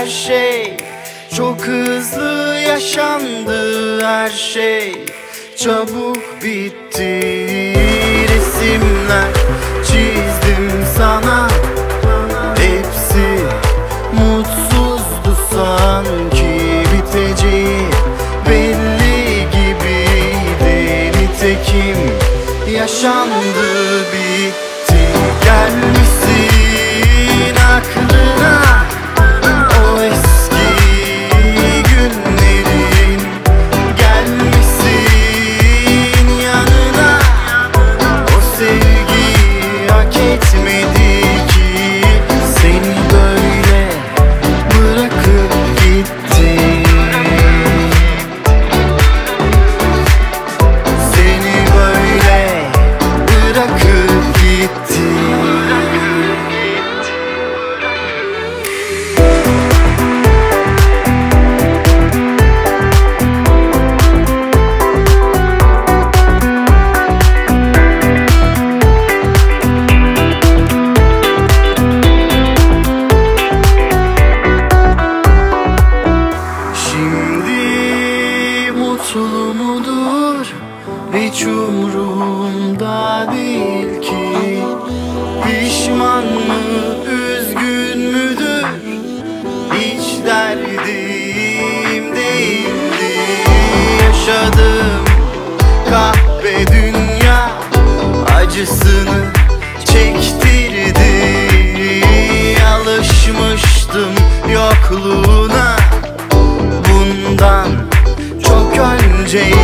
her şey. Çok hızlı yaşandı her şey, çabuk bitti. Resimler çizdim sana, hepsi mutsuzdu sanki. Biteceği belli gibiydi, nitekim yaşandı bitti. Gelmişsin aklına o eski günlerin, gelmişsin yanına. O sevgi hak etmedi ki seni böyle bırakıp gitti. Seni böyle bırakıp gitti. Mutlu mudur hiç umurumda değil ki. Pişman mı, üzgün müdür, hiç derdim değildi. Yaşadım kahpe dünya acısını çektirdi. Alışmıştım yokluğuna bundan çok önceydi.